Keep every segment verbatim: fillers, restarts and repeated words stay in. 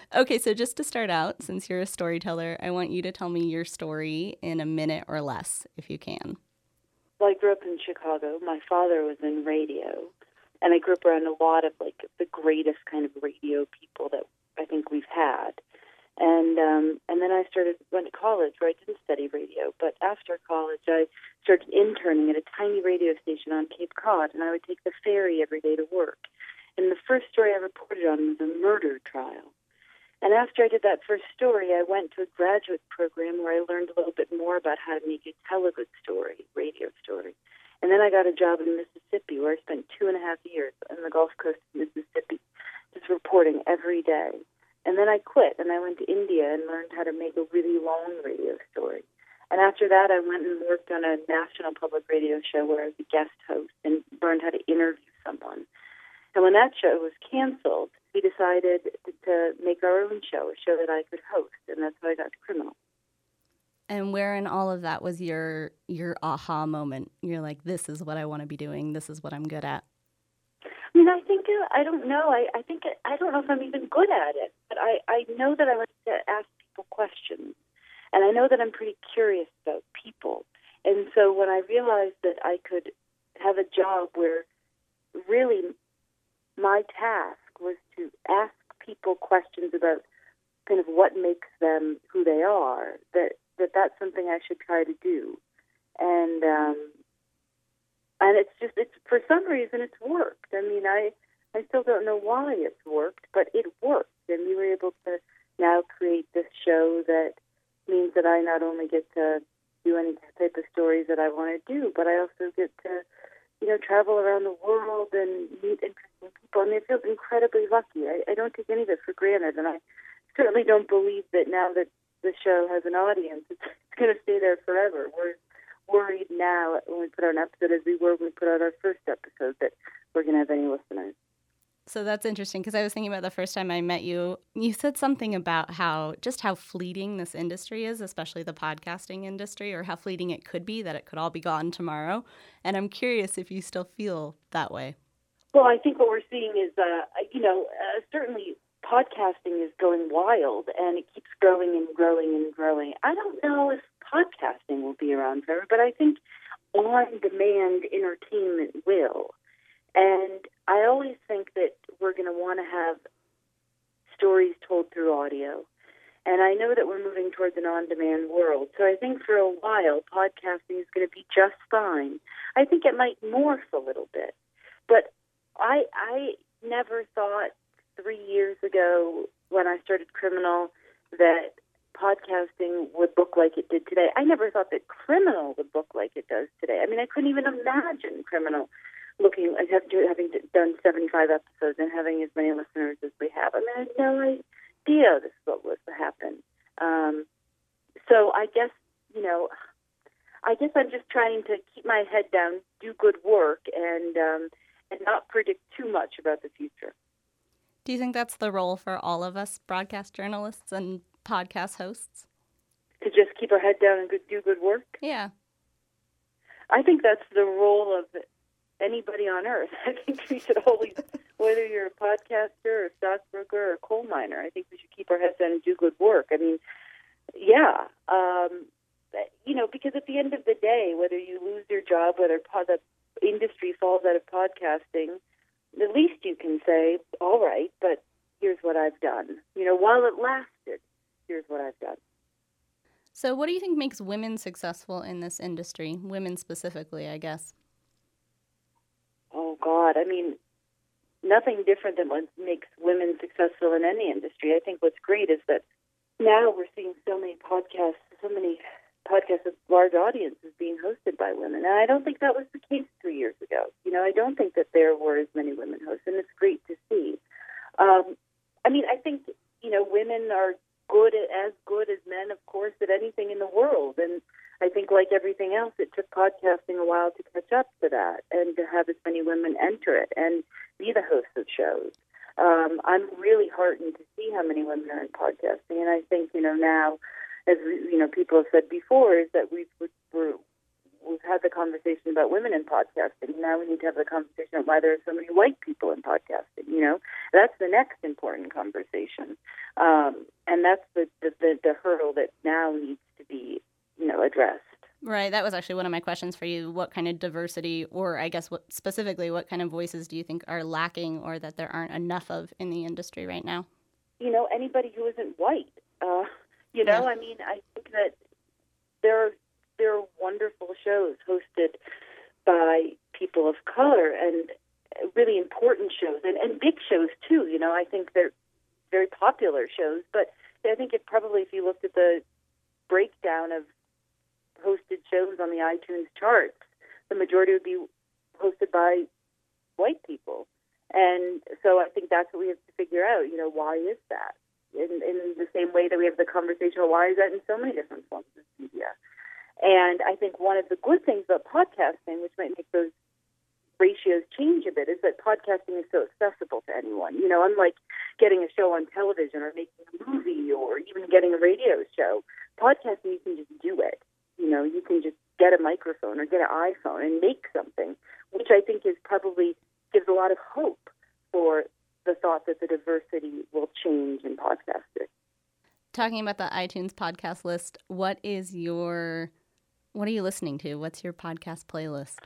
Okay, so just to start out, since you're a storyteller, I want you to tell me your story in a minute or less, if you can. Well, I grew up in Chicago. My father was in radio, and I grew up around a lot of, like, the greatest kind of radio people that I think we've had. And um, and then I started went to college where I didn't study radio. But after college, I started interning at a tiny radio station on Cape Cod, and I would take the ferry every day to work. And the first story I reported on was a murder trial. And after I did that first story, I went to a graduate program where I learned a little bit more about how to make a tell a good story, radio story. And then I got a job in Mississippi where I spent two and a half years on the Gulf Coast of Mississippi, just reporting every day. And then I quit, and I went to India and learned how to make a really long radio story. And after that, I went and worked on a national public radio show where I was a guest host and learned how to interview someone. And when that show was canceled, we decided to make our own show, a show that I could host, and that's how I got to Criminal. And where in all of that was your your aha moment? You're like, this is what I want to be doing. This is what I'm good at. I mean, I think, uh, I don't know. I, I think, I don't know if I'm even good at it, but I, I know that I like to ask people questions. And I know that I'm pretty curious about people. And so when I realized that I could have a job where really my task was to ask people questions about kind of what makes them who they are, that, that that's something I should try to do. And, um, And it's just, it's for some reason, it's worked. I mean, I, I still don't know why it's worked, but it worked. And we were able to now create this show that means that I not only get to do any type of stories that I want to do, but I also get to, you know, travel around the world and meet interesting people. I mean, I feel incredibly lucky. I, I don't take any of it for granted. And I certainly don't believe that now that the show has an audience, it's, it's going to stay there forever. We're worried now when we put out an episode as we were when we put out our first episode that we're going to have any listeners. So that's interesting because I was thinking about the first time I met you. You said something about how just how fleeting this industry is, especially the podcasting industry, or how fleeting it could be, that it could all be gone tomorrow. And I'm curious if you still feel that way. Well, I think what we're seeing is, uh, you know, uh, certainly podcasting is going wild and it keeps growing and growing and growing. I don't know if podcasting will be around forever, but I think on-demand entertainment will. And I always think that we're going to want to have stories told through audio. And I know that we're moving towards an on-demand world. So I think for a while, podcasting is going to be just fine. I think it might morph a little bit. But I, I never thought three years ago when I started Criminal that podcasting would look like it did today. I never thought that Criminal would look like it does today. I mean, I couldn't even imagine Criminal looking like having done seventy-five episodes and having as many listeners as we have. I mean, I had no idea this is what would happen. Um, so I guess, you know, I guess I'm just trying to keep my head down, do good work, and um, and not predict too much about the future. Do you think that's the role for all of us broadcast journalists and podcast hosts? To just keep our head down and do good work? Yeah. I think that's the role of anybody on earth. I think we should always, whether you're a podcaster or a stockbroker or a coal miner, I think we should keep our heads down and do good work. I mean, yeah, um, you know, because at the end of the day, whether you lose your job, whether pod- the industry falls out of podcasting, the least you can say, all right, but here's what I've done. You know, while it lasted, here's what I've done. So what do you think makes women successful in this industry? Women specifically, I guess. Oh, God. I mean, nothing different than what makes women successful in any industry. I think what's great is that now we're seeing so many podcasts, so many podcasts with large audiences being hosted by women. And I don't think that was the case three years ago. You know, I don't think that there were as many women hosts, and it's great to see. Um, I mean, I think, you know, women are good, at, as good as men, of course, at anything in the world. And I think, like everything else, it took podcasting a while to catch up to that and to have as many women enter it and be the hosts of shows. Um, I'm really heartened to see how many women are in podcasting. And I think, you know, now, as we, you know, people have said before, is that we've we're, we've had the conversation about women in podcasting. Now we need to have the conversation of why there are so many white people in podcasting. You know, that's the next important conversation, um, and that's the, the the the hurdle that now needs to be, you know, addressed. Right. That was actually one of my questions for you. What kind of diversity, or I guess what specifically, what kind of voices do you think are lacking, or that there aren't enough of in the industry right now? You know, anybody who isn't white. Uh, you know, Yeah. I mean, I think that there are there are wonderful shows hosted by people of color, and really important shows, and, and big shows too. You know, I think they're very popular shows, but I think it probably, if you looked at the breakdown of hosted shows on the iTunes charts, the majority would be hosted by white people. And so I think that's what we have to figure out. You know, why is that? In, in the same way that we have the conversation of why is that in so many different forms of media. And I think one of the good things about podcasting, which might make those ratios change a bit, is that podcasting is so accessible to anyone. You know, unlike getting a show on television or making a movie or even getting a radio show, podcasting, you can just do it. You know, you can just get a microphone or get an iPhone and make something, which I think is probably gives a lot of hope for the thought that the diversity will change in podcasting. Talking about the iTunes podcast list, what is your, what are you listening to? What's your podcast playlist?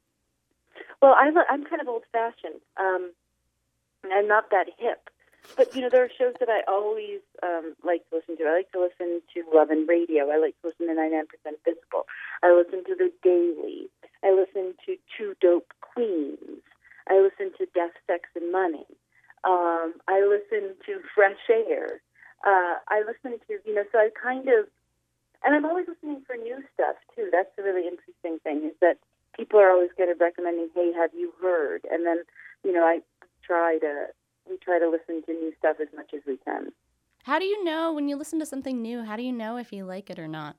Well, I, I'm kind of old-fashioned. Um, I'm not that hip. But, you know, there are shows that I always um, like to listen to. I like to listen to Love and Radio. I like to listen to ninety-nine percent Visible. I listen to The Daily. I listen to Two Dope Queens. I listen to Death, Sex, and Money. Um, I listen to Fresh Air. Uh, I listen to, you know, so I kind of, and I'm always listening for new stuff, too. That's the really interesting thing, is that people are always kind of recommending, hey, have you heard? And then, you know, I try to, we try to listen to new stuff as much as we can. How do you know when you listen to something new, how do you know if you like it or not?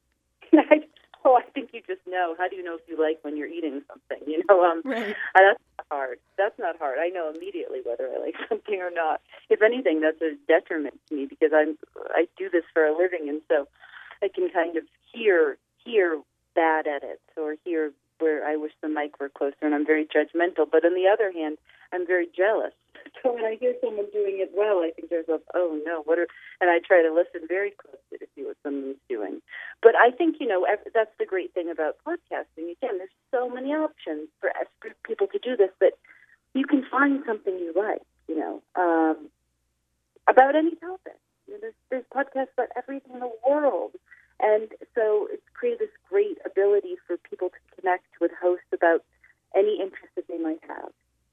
Oh, I think you just know. How do you know if you like when you're eating something? You know, um, Right. That's not hard. That's not hard. I know immediately whether I like something or not. If anything, that's a detriment to me because I'm I do this for a living, and so I can kind of hear hear bad edits or hear where I wish the mic were closer, and I'm very judgmental. But on the other hand, I'm very jealous. So when I hear someone doing it well, I think to myself, oh no, what are, and I try to listen very closely to see what someone's doing. But I think, you know, that's the great thing about podcasting. Again, there's so many options for, for people to do this that you can find something you like, you know, um, about any topic. You know, there's, there's podcasts about everything in the world. And so it's created this great ability for people to connect with hosts about any interest that they might have.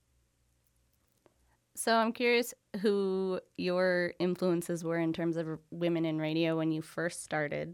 So I'm curious who your influences were in terms of women in radio when you first started.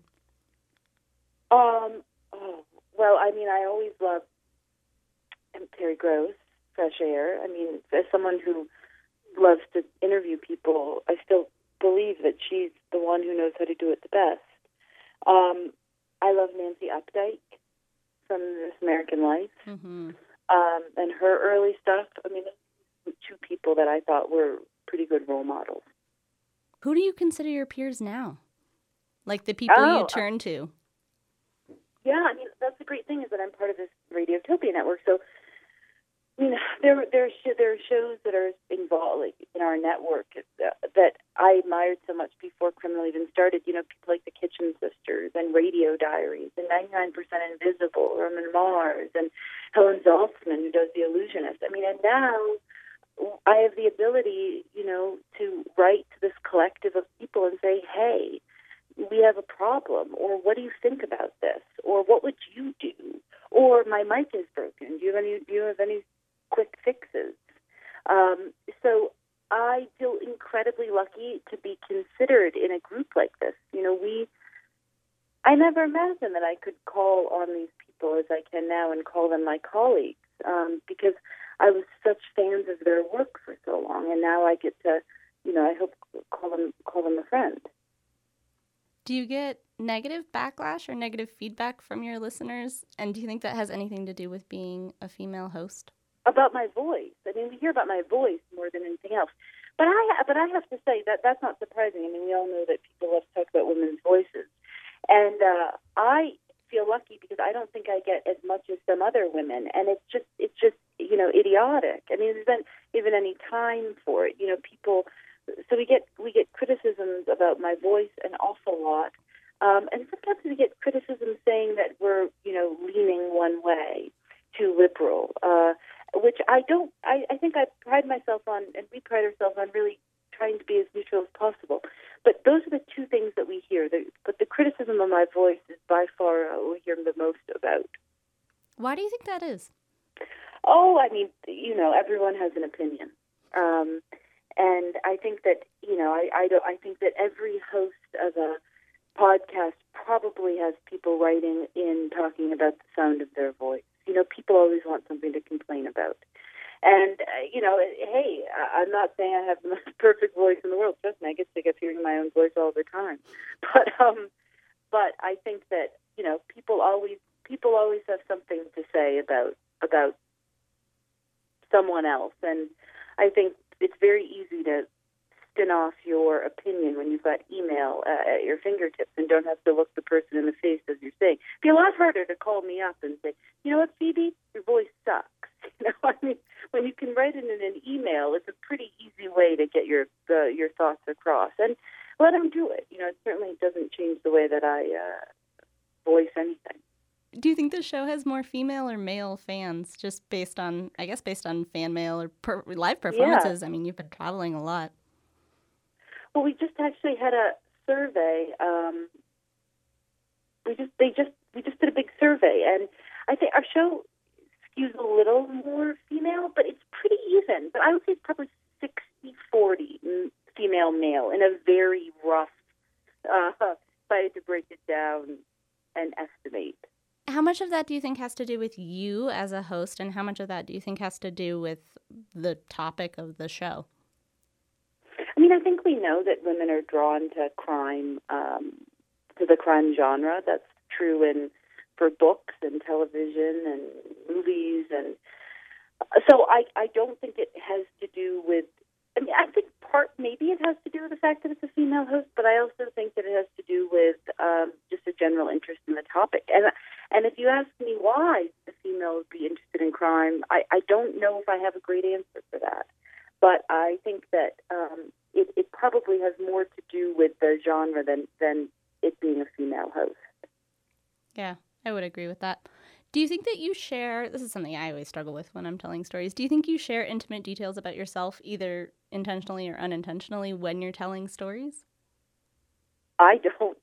Um. Oh, well, I mean, I always loved Terry Gross, Fresh Air. I mean, as someone who loves to interview people, I still believe that she's the one who knows how to do it the best. Um, I love Nancy Updike from This American Life. Mm-hmm. Um, and her early stuff, I mean, two people that I thought were pretty good role models. Who do you consider your peers now? Like the people oh, you turn to? Yeah, I mean, that's the great thing is that I'm part of this Radiotopia network. So, I mean, there there are, sh- there are shows that are involved like, in our network that, that I admired so much before Criminal even started. You know, people like the Kitchen Sisters and Radio Diaries and ninety-nine percent Invisible, Roman Mars, and Helen Zaltzman, who does The Illusionist. I mean, and now I have the ability, you know, to write to this collective of people and say, hey, we have a problem, or what do you think about this, or what would you do, or my mic is broken. Do you have any? Do you have any quick fixes? Um, so I feel incredibly lucky to be considered in a group like this. You know, we. I never imagined that I could call on these people as I can now and call them my colleagues, um, because I was such fans of their work for so long, and now I get to, you know, I hope call them call them a friend. Do you get negative backlash or negative feedback from your listeners? And do you think that has anything to do with being a female host? About my voice. I mean, we hear about my voice more than anything else. But I, but I have to say that that's not surprising. I mean, we all know that people love to talk about women's voices. And uh, I feel lucky because I don't think I get as much as some other women, and it's just it's just you know idiotic. I mean, there's not even any time for it. You know, people. So we get we get criticisms about my voice an awful lot, um, and sometimes we get criticism saying that we're you know leaning one way, too liberal, uh, which I don't. I, I think I pride myself on, and we pride ourselves on really trying to be as neutral as possible. But those are the two things that we hear. The, but the criticism of my voice is by far what we hear the most about. Why do you think that is? Oh, I mean, you know, everyone has an opinion. Um, and I think that, you know, I, I, don't, I think that every host of a podcast probably has people writing in talking about the sound of their voice. You know, people always want something to complain about. And, uh, you know, hey, I'm not saying I have the most perfect voice in the world. Trust me, I get sick of hearing my own voice all the time. But um, but I think that, you know, people always people always have something to say about about someone else. And I think it's very easy to spin off your opinion when you've got email uh, at your fingertips and don't have to look the person in the face as you're saying. It'd be a lot harder to call me up and say, you know what, Phoebe, your voice sucks. You know, I mean, when you can write it in an email, it's a pretty easy way to get your uh, your thoughts across. And let them do it. You know, it certainly doesn't change the way that I uh, voice anything. Do you think the show has more female or male fans, just based on, I guess, based on fan mail or per- live performances? Yeah. I mean, you've been traveling a lot. Well, we just actually had a survey. Um, we just they just we just did a big survey, and I think our show skews a little more female, but it's pretty even. But I would say it's probably sixty forty female male in a very rough. Uh, if I had to break it down and estimate. How much of that do you think has to do with you as a host, and how much of that do you think has to do with the topic of the show? I mean, I think we know that women are drawn to crime, um, to the crime genre. That's true in for books and television and movies, and so I, I don't think it has to do with. I mean, I think part maybe it has to do with the fact that it's a female host, but I also think that it has to do with um, just a general interest in the topic. And and if you ask me why the female would be interested in crime, I, I don't know if I have a great answer for that. But I think that um, it, it probably has more to do with the genre than, than it being a female host. Yeah, I would agree with that. Do you think that you share, this is something I always struggle with when I'm telling stories, do you think you share intimate details about yourself, either intentionally or unintentionally, when you're telling stories? I don't.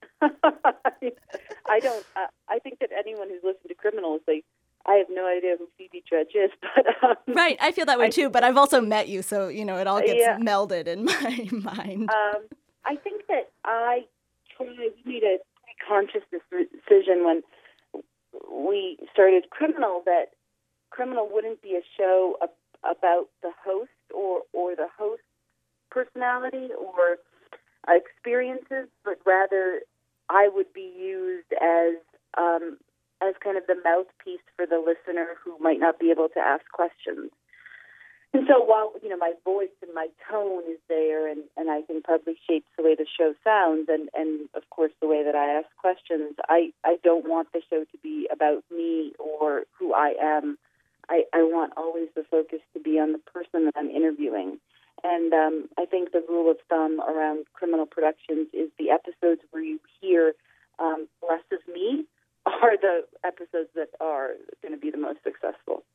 I don't. Uh, I think that anyone who's listened to Criminal is like, I have no idea who Phoebe Judge is. But, um, right, I feel that way I, too, but I've also met you, so, you know, it all gets yeah. melded in my mind. Um, I think that I try, we made a conscious decision when we started Criminal that Criminal wouldn't be a show ab- about the host or, or the host personality or uh, experiences, but rather I would be used as um, as kind of the mouthpiece for the listener who might not be able to ask questions. And so while, you know, my voice and my tone is there and, and I think probably shapes the way the show sounds and, and, of course, the way that I ask questions, I, I don't want the show to be about me or who I am. I, I want always the focus to be on the person that I'm interviewing. And um, I think the rule of thumb around Criminal Productions is the episodes where you hear um, less of me are the episodes that are going to be the most successful.